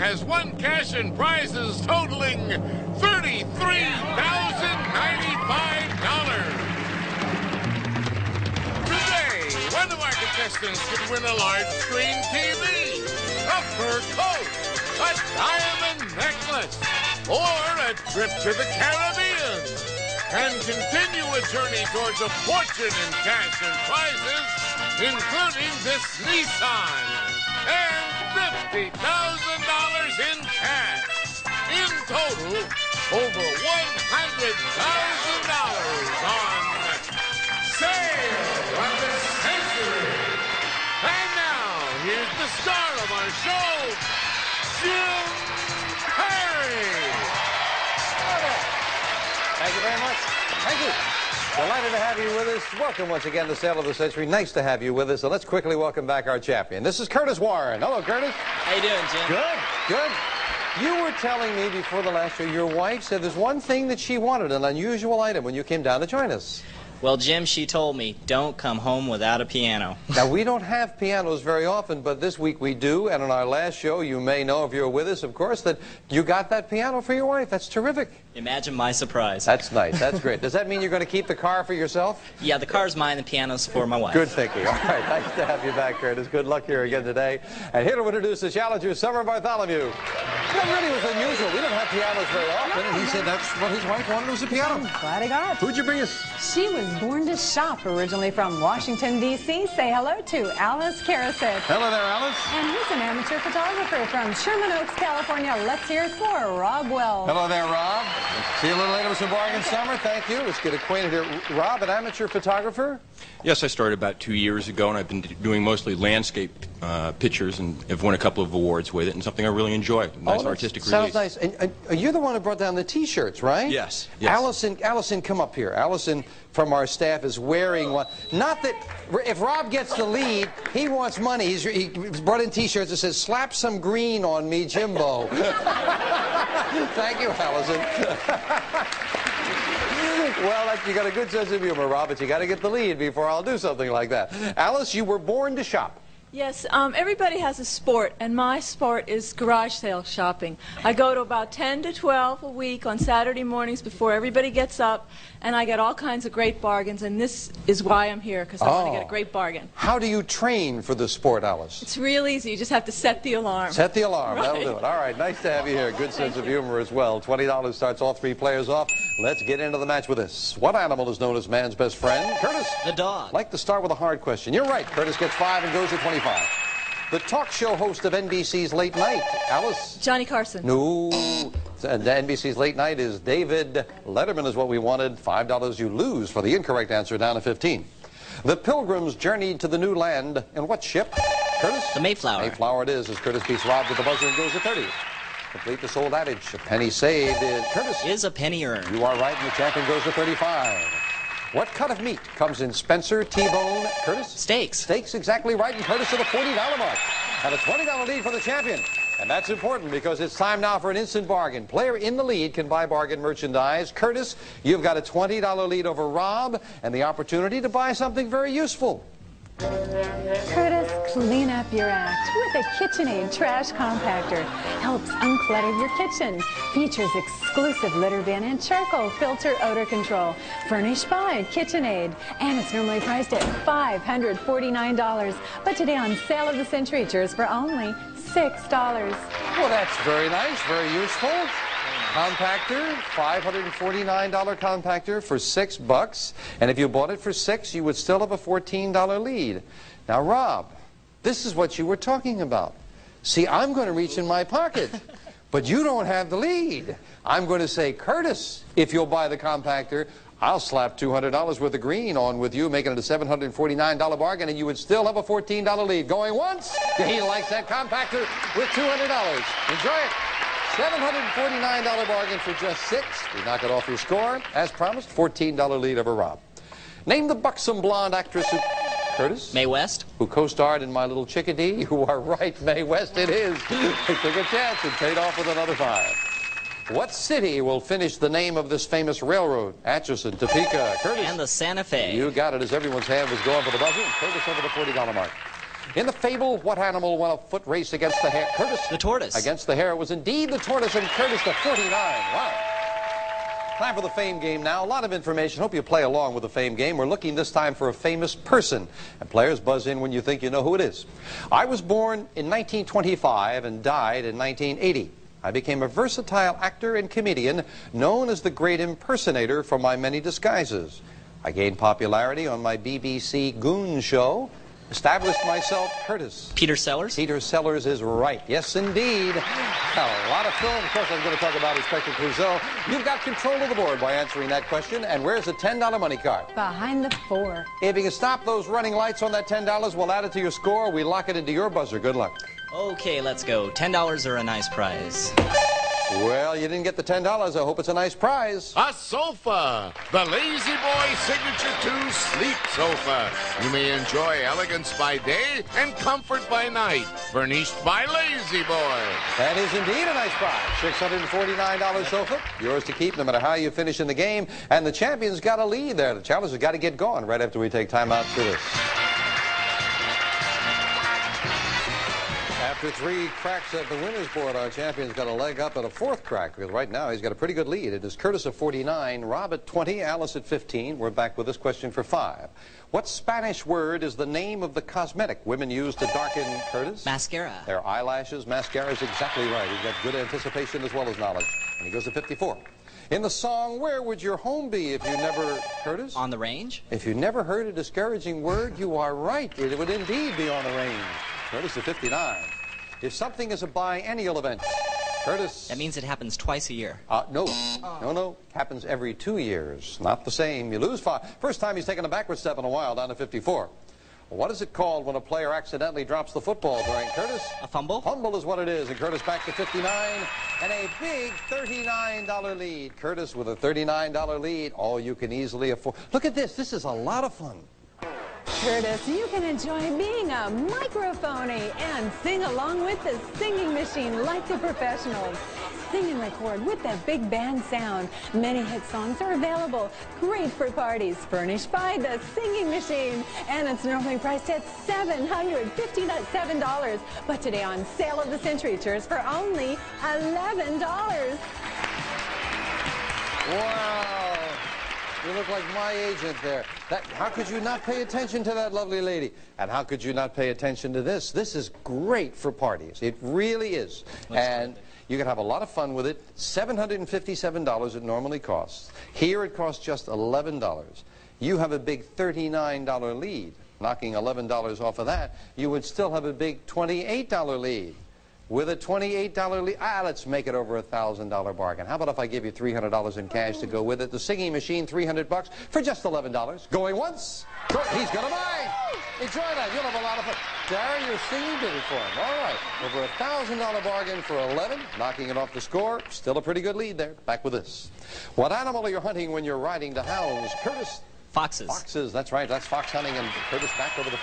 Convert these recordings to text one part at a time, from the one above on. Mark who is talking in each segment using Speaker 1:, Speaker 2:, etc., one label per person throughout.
Speaker 1: has won cash and prizes totaling $33,095. Today, one of our contestants could win a large screen TV, a fur coat, a diamond necklace, or a trip to the Caribbean, and continue a journey towards a fortune in cash and prizes, including this Nissan, and $50,000 in cash. In total, over $100,000 on Sale of the Century. And now, here's the star of our show, Jim Perry.
Speaker 2: Thank you very much. Thank you. Delighted to have you with us. Welcome once again to Sale of the Century. Nice to have you with us. So let's quickly welcome back our champion. This is Curtis Warren. Hello, Curtis.
Speaker 3: How you doing, Jim?
Speaker 2: Good, good. You were telling me before the last show, your wife said there's one thing that she wanted, an unusual item, when you came down to join us.
Speaker 3: Well, Jim, she told me, don't come home without a piano.
Speaker 2: Now, we don't have pianos very often, but this week we do. And on our last show, you may know, if you're with us, of course, that you got that piano for your wife. That's terrific.
Speaker 3: Imagine my surprise.
Speaker 2: That's nice. That's great. Does that mean you're going to keep the car for yourself?
Speaker 3: Yeah, the car's mine, the piano's for my wife.
Speaker 2: Good thinking. All right, nice to have you back, Curtis. Good luck here again today. And here to introduce the challenger, Summer Bartholomew. That really was unusual. We don't have pianos very often, and he said that's what his wife wanted, was a piano.
Speaker 4: I'm glad I got it.
Speaker 2: Who'd you bring us?
Speaker 4: She was born to shop, originally from Washington, D.C. Say hello to Alice Karasek.
Speaker 2: Hello there, Alice.
Speaker 4: And he's an amateur photographer from Sherman Oaks, California. Let's hear it for Rob Wells.
Speaker 2: Hello there, Rob. See you a little later with some bargain, Summer. Thank you. Let's get acquainted here. Rob, an amateur photographer?
Speaker 5: Yes, I started about 2 years ago, and I've been doing mostly landscape pictures, and have won a couple of awards with it, and something I really enjoy. Nice artistic release.
Speaker 2: Sounds nice. And you're the one who brought down the T-shirts, right?
Speaker 5: Yes. Yes.
Speaker 2: Allison, come up here. Allison from our staff is wearing one. Not that if Rob gets the lead, he wants money. He brought in T-shirts that says, "Slap some green on me, Jimbo." Thank you, Allison. Well, you got a good sense of humor, Rob, but you got to get the lead before I'll do something like that. Alice, you were born to shop.
Speaker 6: Yes, everybody has a sport, and my sport is garage sale shopping. I go to about 10 to 12 a week on Saturday mornings before everybody gets up, and I get all kinds of great bargains, and this is why I'm here, because I want to get a great bargain.
Speaker 2: How do you train for the sport, Alice?
Speaker 6: It's real easy. You just have to set the alarm.
Speaker 2: Set the alarm.
Speaker 6: Right.
Speaker 2: That'll do it. All right, nice to have you here. Good sense of humor as well. $20 starts all three players off. Let's get into the match with this. What animal is known as man's best friend? Curtis?
Speaker 3: The dog.
Speaker 2: I'd like to start with a hard question. You're right. Curtis gets 5 and goes to 25. The talk show host of NBC's Late Night, Alice?
Speaker 6: Johnny Carson.
Speaker 2: No. NBC's Late Night is David Letterman is what we wanted. $5 you lose for the incorrect answer, down to 15. The Pilgrims journeyed to the new land in what ship? Curtis?
Speaker 3: The Mayflower.
Speaker 2: Mayflower it is, as Curtis beats Rob with the buzzer and goes to 30. Complete this old adage. A penny saved is Curtis.
Speaker 3: Is a penny earned.
Speaker 2: You are right, and the champion goes to 35. What cut of meat comes in Spencer, T-bone, Curtis?
Speaker 3: Steaks.
Speaker 2: Steaks, exactly right, and Curtis to the $40 mark. And a $20 lead for the champion. And that's important because it's time now for an instant bargain. Player in the lead can buy bargain merchandise. Curtis, you've got a $20 lead over Rob and the opportunity to buy something very useful.
Speaker 4: Curtis, clean up your act with a KitchenAid trash compactor. Helps unclutter your kitchen. Features exclusive litter bin and charcoal filter odor control. Furnished by KitchenAid. And it's normally priced at $549. But today on Sale of the Century, it's yours for only $6.
Speaker 2: Well, that's very nice, very useful. Compactor, $549 compactor for $6. And if you bought it for $6, you would still have a $14 lead. Now, Rob, this is what you were talking about. See, I'm going to reach in my pocket, but you don't have the lead. I'm going to say, Curtis, if you'll buy the compactor, I'll slap $200 worth of green on with you, making it a $749 bargain, and you would still have a $14 lead. Going once, he likes that compactor with $200. Enjoy it. $749 bargain for just $6. We knock it off your score. As promised, $14 lead over Rob. Name the buxom blonde actress who... Curtis?
Speaker 3: Mae West.
Speaker 2: Who co-starred in My Little Chickadee. You are right, Mae West it is. They took a chance and paid off with another 5. What city will finish the name of this famous railroad? Atchison, Topeka, Curtis.
Speaker 3: And the Santa Fe.
Speaker 2: You got it as everyone's hand was going for the buzzer. And Curtis over the $40 mark. In the fable, what animal won a foot race against the hare? Curtis.
Speaker 3: The tortoise.
Speaker 2: Against the hare was indeed the tortoise, and Curtis to 49. Wow. Time for the fame game now. A lot of information. Hope you play along with the fame game. We're looking this time for a famous person. And players buzz in when you think you know who it is. I was born in 1925 and died in 1980. I became a versatile actor and comedian known as the Great Impersonator for my many disguises. I gained popularity on my BBC Goon show. Established myself, Curtis.
Speaker 3: Peter Sellers?
Speaker 2: Peter Sellers is right. Yes, indeed. A lot of film. Of course, I'm going to talk about Inspector Clouseau. You've got control of the board by answering that question. And where's the $10 money card?
Speaker 4: Behind the 4.
Speaker 2: If you can stop those running lights on that $10, we'll add it to your score. We lock it into your buzzer. Good luck.
Speaker 3: Okay, let's go. $10 or a nice prize.
Speaker 2: Well, you didn't get the $10. I hope it's a nice prize.
Speaker 1: A sofa, the Lazy Boy Signature 2 Sleep Sofa. You may enjoy elegance by day and comfort by night. Furnished by Lazy Boy.
Speaker 2: That is indeed a nice prize. $649 sofa. Yours to keep no matter how you finish in the game. And the champion's got a lead there. The challenger's got to get going right after we take time out for this. After 3 cracks at the winner's board, our champion's got a leg up at a 4th crack, because right now he's got a pretty good lead. It is Curtis at 49, Rob at 20, Alice at 15. We're back with this question for 5. What Spanish word is the name of the cosmetic women use to darken, Curtis?
Speaker 3: Mascara.
Speaker 2: Their eyelashes. Mascara is exactly right. He's got good anticipation as well as knowledge. And he goes to 54. In the song, Where Would Your Home Be If You Never, Curtis?
Speaker 3: On the range?
Speaker 2: If you never heard a discouraging word, you are right. It would indeed be on the range. Curtis at 59. If something is a biennial event, Curtis.
Speaker 3: That means it happens twice a year.
Speaker 2: No. No. Happens every 2 years. Not the same. You lose 5. First time he's taken a backward step in a while, down to 54. What is it called when a player accidentally drops the football during Curtis?
Speaker 3: A fumble?
Speaker 2: Fumble is what it is. And Curtis back to 59. And a big $39 lead. Curtis with a $39 lead. All you can easily afford. Look at this. This is a lot of fun.
Speaker 4: Curtis, you can enjoy being a microphony and sing along with the singing machine like the professionals. Sing and record with that big band sound. Many hit songs are available. Great for parties. Furnished by the Singing Machine. And it's normally priced at $757. But today on Sale of the Century tours for only $11.
Speaker 2: Wow. You look like my agent there. How could you not pay attention to that lovely lady? And how could you not pay attention to this? This is great for parties. It really is. And you can have a lot of fun with it. $757 it normally costs. Here it costs just $11. You have a big $39 lead. Knocking $11 off of that, you would still have a big $28 lead. With a $28 lead, let's make it over a $1,000 bargain. How about if I give you $300 in cash to go with it? The Singing Machine, $300 for just $11. Going once. He's going to buy. Enjoy that. You'll have a lot of fun. Gary, you're singing did it for him. All right. Over a $1,000 bargain for 11. Knocking it off the score. Still a pretty good lead there. Back with this. What animal are you hunting when you're riding to hounds? Curtis?
Speaker 3: Foxes.
Speaker 2: Foxes, that's right. That's fox hunting, and Curtis back over the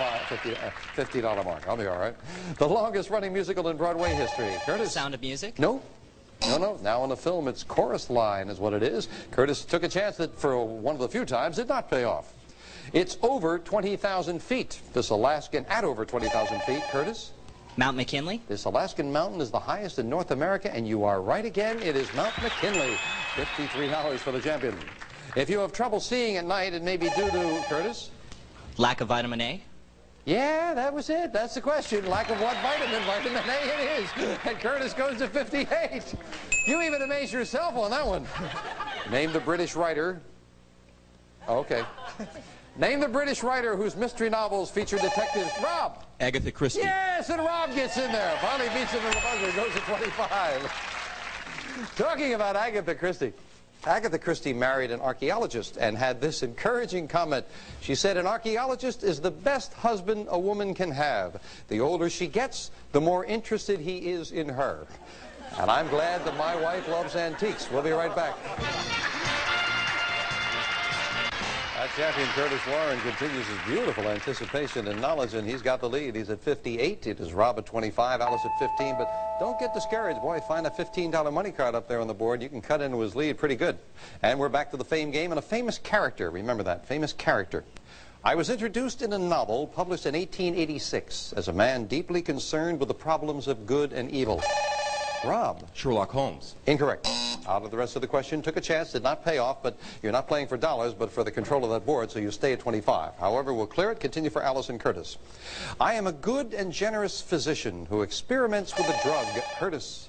Speaker 2: $50 mark. I'll be all right. The longest running musical in Broadway history. Curtis?
Speaker 3: Sound of Music?
Speaker 2: No. No. Now in the film, it's Chorus Line is what it is. Curtis took a chance that for one of the few times did not pay off. It's over 20,000 feet. This Alaskan at over 20,000 feet. Curtis?
Speaker 3: Mount McKinley?
Speaker 2: This Alaskan mountain is the highest in North America, and you are right again. It is Mount McKinley. $53 for the champion. If you have trouble seeing at night, it may be due to, Curtis?
Speaker 3: Lack of vitamin A?
Speaker 2: Yeah, that was it. That's the question. Lack of what vitamin? Vitamin A it is. And Curtis goes to 58. You even amazed yourself on that one. Name the British writer. Okay. Name the British writer whose mystery novels feature detectives. Rob.
Speaker 5: Agatha Christie.
Speaker 2: Yes, and Rob gets in there. Finally beats him in the buzzer. Goes to 25. Talking about Agatha Christie. Agatha Christie married an archaeologist and had this encouraging comment. She said, an archaeologist is the best husband a woman can have. The older she gets, the more interested he is in her. And I'm glad that my wife loves antiques. We'll be right back. That champion Curtis Warren continues his beautiful anticipation and knowledge, and he's got the lead. He's at 58. It is Rob at 25, Alice at 15. But don't get discouraged, boy. Find a $15 money card up there on the board. You can cut into his lead pretty good. And we're back to the fame game and a famous character. Remember that, famous character. I was introduced in a novel published in 1886 as a man deeply concerned with the problems of good and evil. Rob.
Speaker 5: Sherlock Holmes.
Speaker 2: Incorrect. Out of the rest of the question, took a chance, did not pay off, but you're not playing for dollars, but for the control of that board, so you stay at 25. However, we'll clear it. Continue for Allison Curtis. I am a good and generous physician who experiments with a drug. Curtis.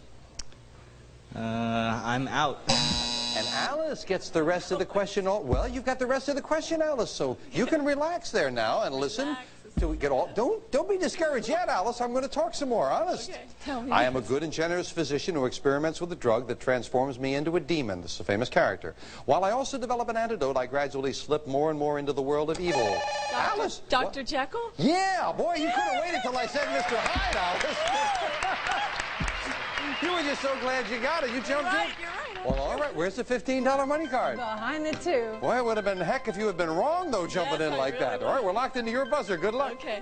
Speaker 3: I'm out.
Speaker 2: And Alice gets the rest of the question. Well, you've got the rest of the question, Alice, so you can relax there now and listen. Till we get all, don't be discouraged yet, Alice. I'm going to talk some more, honest.
Speaker 6: Okay, tell me.
Speaker 2: I am a good and generous physician who experiments with a drug that transforms me into a demon. This is a famous character. While I also develop an antidote, I gradually slip more and more into the world of evil. Alice?
Speaker 6: Dr. Jekyll?
Speaker 2: Yeah, boy, you could have waited till I said Mr. Hyde, Alice. You were just so glad you got it. You jumped in.
Speaker 6: You're right.
Speaker 2: Well, all right. Where's the $15 money card?
Speaker 4: Behind the two.
Speaker 2: Boy, it would have been heck if you had been wrong, though, jumping in like that. All right, we're locked into your buzzer. Good luck.
Speaker 6: Okay.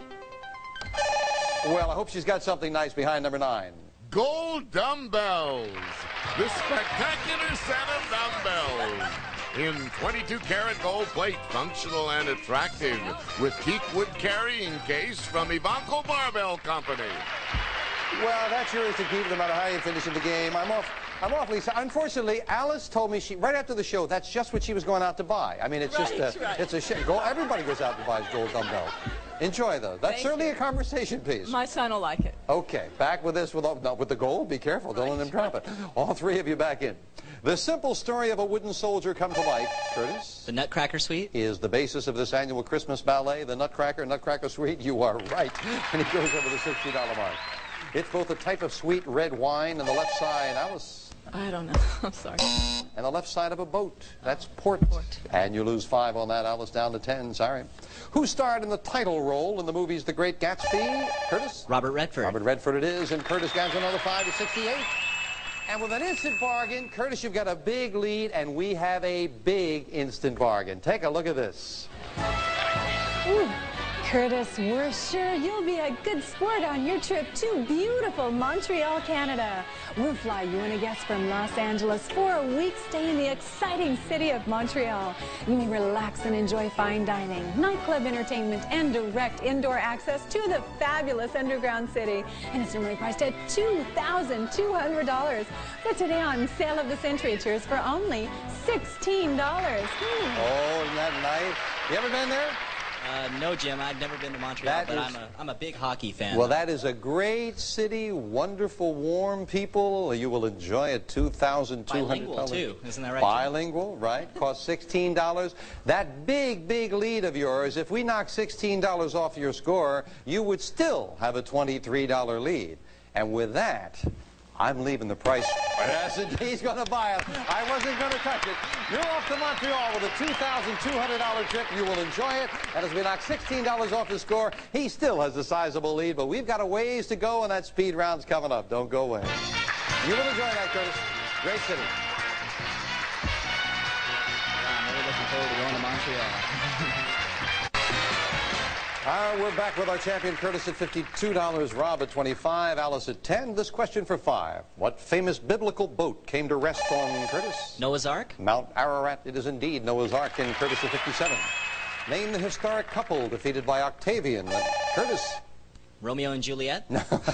Speaker 2: Well, I hope she's got something nice behind number 9.
Speaker 1: Gold dumbbells. The spectacular set of dumbbells. In 22-karat gold plate, functional and attractive, with teak wood carrying case from Ivanko Barbell Company.
Speaker 2: Well, that's yours to keep no matter how you finish in the game. I'm awfully sorry. Unfortunately, Alice told me right after the show that's just what she was going out to buy. I mean, it's it's a shame. Everybody goes out and buys gold dumbbells. Enjoy those. That's certainly a conversation piece.
Speaker 6: My son will like it.
Speaker 2: Okay, back with this with the gold. Be careful, don't let him drop it. All three of you back in. The simple story of a wooden soldier come to life, Curtis.
Speaker 3: The Nutcracker Suite?
Speaker 2: Is the basis of this annual Christmas ballet, the Nutcracker Suite. You are right. And he goes over the $60 mark. It's both a type of sweet red wine and the left side, Alice.
Speaker 6: I don't know. I'm sorry.
Speaker 2: And the left side of a boat. That's port. And you lose 5 on that, Alice, down to 10. Sorry. Who starred in the title role in the movies The Great Gatsby? Curtis?
Speaker 3: Robert Redford.
Speaker 2: Robert Redford it is, and Curtis gets another 5 to 68. And with an instant bargain, Curtis, you've got a big lead, and we have a big instant bargain. Take a look at this.
Speaker 4: Ooh. Curtis, we're sure you'll be a good sport on your trip to beautiful Montreal, Canada. We'll fly you and a guest from Los Angeles for a week stay in the exciting city of Montreal. You may relax and enjoy fine dining, nightclub entertainment, and direct indoor access to the fabulous underground city. And it's normally priced at $2,200. But today on Sale of the Century Tours for only $16.
Speaker 2: Oh, isn't that nice? You ever been there?
Speaker 3: No, Jim, I've never been to Montreal, but I'm a big hockey fan.
Speaker 2: Well, that is a great city, wonderful, warm people. You will enjoy it. $2,200.
Speaker 3: Bilingual, too. Isn't that right,
Speaker 2: Bilingual,
Speaker 3: Jim?
Speaker 2: right. Cost $16. That big, big lead of yours, if we knock $16 off your score, you would still have a $23 lead. And with that, I'm leaving the price. Yes, he's going to buy it. I wasn't going to touch it. You're off to Montreal with a $2,200 trip. You will enjoy it. And as we knock $16 off his score, he still has a sizable lead. But we've got a ways to go, and that speed round's coming up. Don't go away. You will enjoy that, Curtis. Great city.
Speaker 3: I'm really looking forward to going to Montreal.
Speaker 2: We're back with our champion, Curtis, at $52, Rob at $25, Alice at $10. This question for 5. What famous biblical boat came to rest on Curtis?
Speaker 3: Noah's Ark?
Speaker 2: Mount Ararat. It is indeed Noah's Ark in Curtis at 57. Name the historic couple defeated by Octavian. Curtis.
Speaker 3: Romeo and Juliet?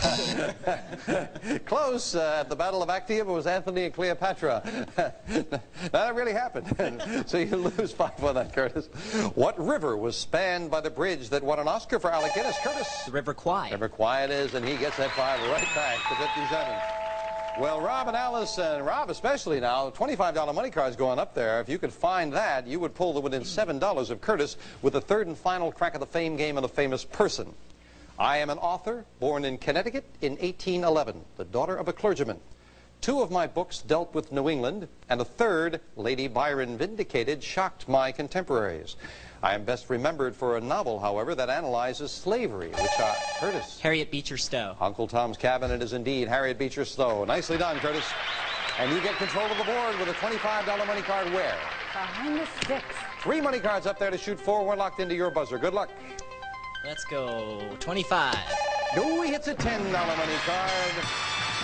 Speaker 2: Close. At the Battle of Actium, it was Anthony and Cleopatra. That really happened. So you lose 5 on that, Curtis. What river was spanned by the bridge that won an Oscar for Alec Guinness? Curtis.
Speaker 3: The River Kwai.
Speaker 2: River Kwai it is, and he gets that 5 right back to 57. Well, Rob and Alice, and Rob especially now, $25 money card's going up there. If you could find that, you would pull the within $7 of Curtis with the third and final crack of the fame game of the famous person. I am an author, born in Connecticut in 1811, the daughter of a clergyman. 2 of my books dealt with New England, and a third, Lady Byron Vindicated, shocked my contemporaries. I am best remembered for a novel, however, that analyzes slavery, which Curtis.
Speaker 3: Harriet Beecher Stowe.
Speaker 2: Uncle Tom's Cabin, it is indeed Harriet Beecher Stowe. Nicely done, Curtis. And you get control of the board with a $25 money card where?
Speaker 4: Behind the 6.
Speaker 2: 3 money cards up there to shoot 4. We're locked into your buzzer. Good luck.
Speaker 3: Let's go 25.
Speaker 2: No, he hits a $10 money card.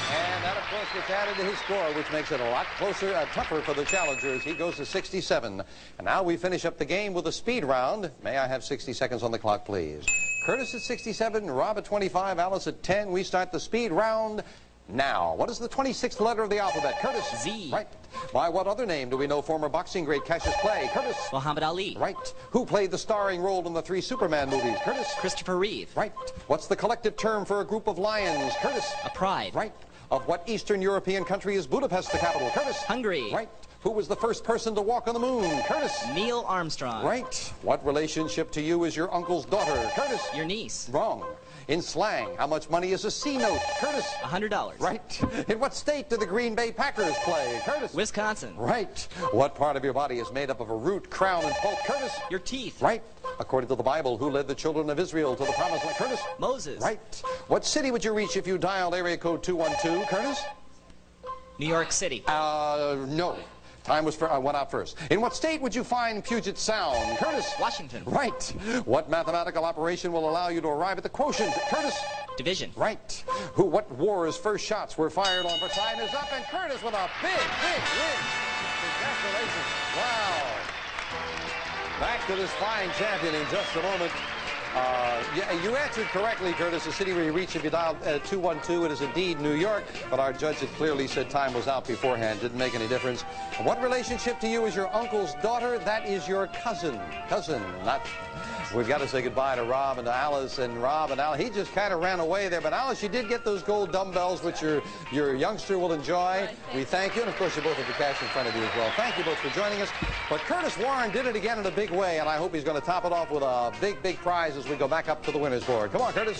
Speaker 2: And that, of course, gets added to his score, which makes it a lot closer, tougher for the challengers. He goes to 67. And now we finish up the game with a speed round. May I have 60 seconds on the clock, please? Curtis at 67, Rob at 25, Alice at 10. We start the speed round now. What is the 26th letter of the alphabet? Curtis?
Speaker 3: Z.
Speaker 2: Right. By what other name do we know former boxing great Cassius Clay? Curtis?
Speaker 3: Muhammad Ali.
Speaker 2: Right. Who played the starring role in the 3 Superman movies? Curtis?
Speaker 3: Christopher Reeve.
Speaker 2: Right. What's the collective term for a group of lions? Curtis?
Speaker 3: A pride.
Speaker 2: Right. Of what Eastern European country is Budapest the capital? Curtis?
Speaker 3: Hungary.
Speaker 2: Right. Who was the first person to walk on the moon? Curtis?
Speaker 3: Neil Armstrong.
Speaker 2: Right. What relationship to you is your uncle's daughter? Curtis?
Speaker 3: Your niece.
Speaker 2: Wrong. In slang, how much money is a C note? Curtis?
Speaker 3: $100.
Speaker 2: Right. In what state do the Green Bay Packers play? Curtis?
Speaker 3: Wisconsin.
Speaker 2: Right. What part of your body is made up of a root, crown, and pulp? Curtis?
Speaker 3: Your teeth.
Speaker 2: Right. According to the Bible, who led the children of Israel to the promised land? Curtis?
Speaker 3: Moses.
Speaker 2: Right. What city would you reach if you dialed area code 212? Curtis?
Speaker 3: New York City.
Speaker 2: No. Time was went out first. In what state would you find Puget Sound? Curtis?
Speaker 3: Washington.
Speaker 2: Right. What mathematical operation will allow you to arrive at the quotient? Curtis?
Speaker 3: Division.
Speaker 2: Right. What war's first shots were fired on? For time is up, and Curtis with a big, big win. Congratulations. Wow. Back to this fine champion in just a moment. Yeah, you answered correctly, Curtis. The city where you reach if you dialed 212, it is indeed New York. But our judge had clearly said time was out beforehand. Didn't make any difference. What relationship to you is your uncle's daughter? That is your cousin. Cousin, not... We've got to say goodbye to Rob and to Alice. And Rob and Alice, he just kind of ran away there. But Alice, you did get those gold dumbbells, which your youngster will enjoy. We thank you. And, of course, you both have the cash in front of you as well. Thank you both for joining us. But Curtis Warren did it again in a big way. And I hope he's going to top it off with a big, big prize as we go back up to the winner's board. Come on, Curtis.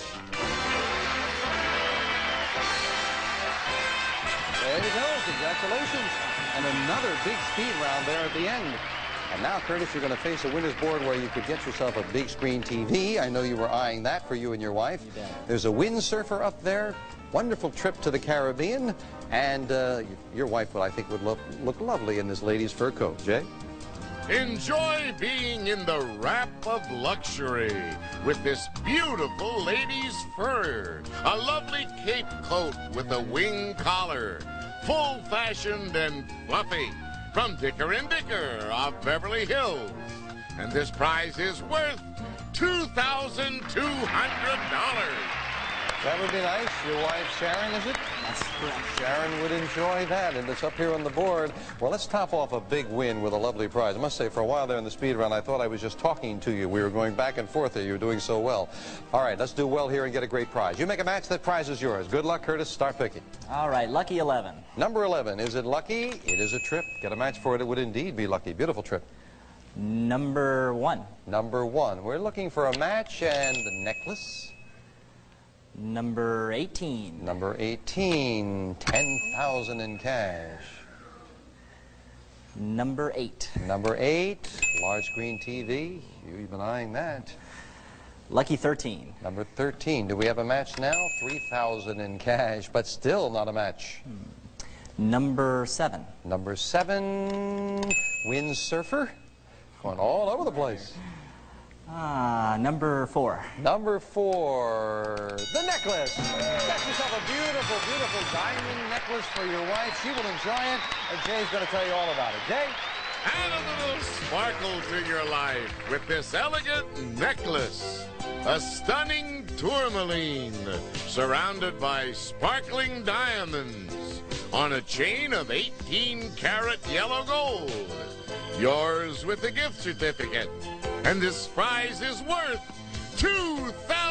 Speaker 2: There you go. Congratulations. And another big speed round there at the end. And now, Curtis, you're going to face a winner's board where you could get yourself a big screen TV. I know you were eyeing that for you and your wife.
Speaker 3: You bet.
Speaker 2: There's a windsurfer up there. Wonderful trip to the Caribbean. And your wife, I think, would look lovely in this lady's fur coat. Jay?
Speaker 1: Enjoy being in the wrap of luxury with this beautiful lady's fur. A lovely cape coat with a wing collar. Full-fashioned and fluffy. From Dicker & Dicker of Beverly Hills. And this prize is worth $2,200.
Speaker 2: That would be nice. Your wife, Sharon, is it?
Speaker 3: That's correct.
Speaker 2: Sharon would enjoy that, and it's up here on the board. Well, let's top off a big win with a lovely prize. I must say, for a while there in the speed round, I thought I was just talking to you. We were going back and forth there. You were doing so well. All right, let's do well here and get a great prize. You make a match, that prize is yours. Good luck, Curtis. Start picking.
Speaker 3: All right, lucky 11.
Speaker 2: Number 11. Is it lucky? It is a trip. Get a match for it. It would indeed be lucky. Beautiful trip.
Speaker 3: Number 1.
Speaker 2: Number 1. We're looking for a match and the necklace.
Speaker 3: Number 18.
Speaker 2: Number 18. 10,000 in cash.
Speaker 3: Number 8.
Speaker 2: Number 8. Large screen TV. You've been eyeing that.
Speaker 3: Lucky 13.
Speaker 2: Number 13. Do we have a match now? 3,000 in cash, but still not a match.
Speaker 3: Number 7.
Speaker 2: Number 7. Windsurfer. Going all over the place.
Speaker 3: Number 4.
Speaker 2: Number 4. The necklace. Get yourself a beautiful, beautiful diamond necklace for your wife. She will enjoy it, and Jay's going to tell you all about it. Jay?
Speaker 1: Add a little sparkle to your life with this elegant necklace. A stunning tourmaline surrounded by sparkling diamonds on a chain of 18-karat yellow gold. Yours with a gift certificate. And this prize is worth $2,600.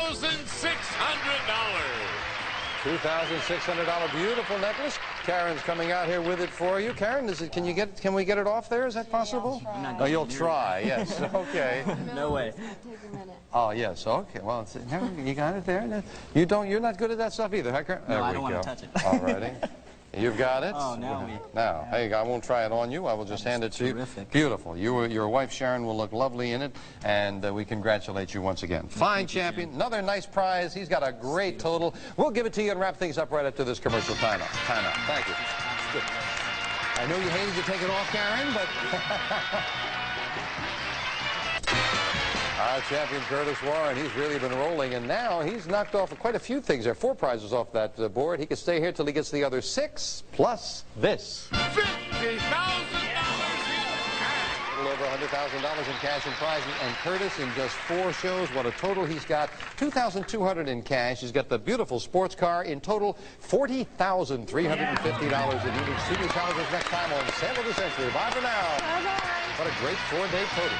Speaker 2: $2,600 beautiful necklace. Karen's coming out here with it for you. Karen, can we get it off there? Is that possible?
Speaker 3: not
Speaker 2: Oh,
Speaker 3: going
Speaker 2: you'll
Speaker 3: to do
Speaker 2: try. Yes. Okay.
Speaker 3: No way.
Speaker 2: Oh, yes. Okay. Well, you got it there. You're not good at that stuff either, huh, Karen?
Speaker 3: No,
Speaker 2: There
Speaker 3: I
Speaker 2: we
Speaker 3: don't want
Speaker 2: go.
Speaker 3: to touch it.
Speaker 2: All righty. You've got it.
Speaker 3: Oh, now we...
Speaker 2: Now, hey, I won't try it on you. I will just hand it to you.
Speaker 3: Terrific.
Speaker 2: Beautiful. Your wife, Sharon, will look lovely in it, and we congratulate you once again. Fine champion. Another nice prize. He's got a great total. We'll give it to you and wrap things up right after this commercial timeout. Thank you. I know you hated to take it off, Karen, but... Our champion, Curtis Warren, he's really been rolling, and now he's knocked off quite a few things. There are 4 prizes off that board. He could stay here till he gets the other 6, plus this.
Speaker 1: $50,000
Speaker 2: A little over $100,000 in cash and prizes, and Curtis, in just 4 shows, what a total he's got. $2,200 in cash. He's got the beautiful sports car. In total, $40,350 in unique studio challenges next time on Sale of the Century. Bye for now.
Speaker 4: Bye-bye.
Speaker 2: What a great 4-day total.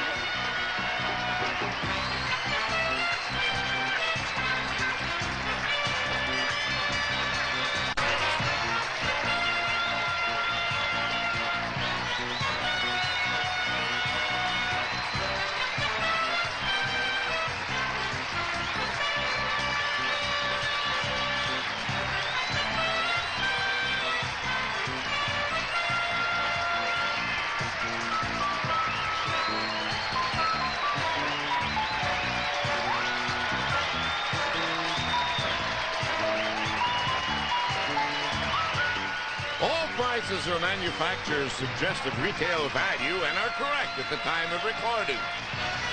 Speaker 1: All prices are manufacturer's suggested retail value and are correct at the time of recording.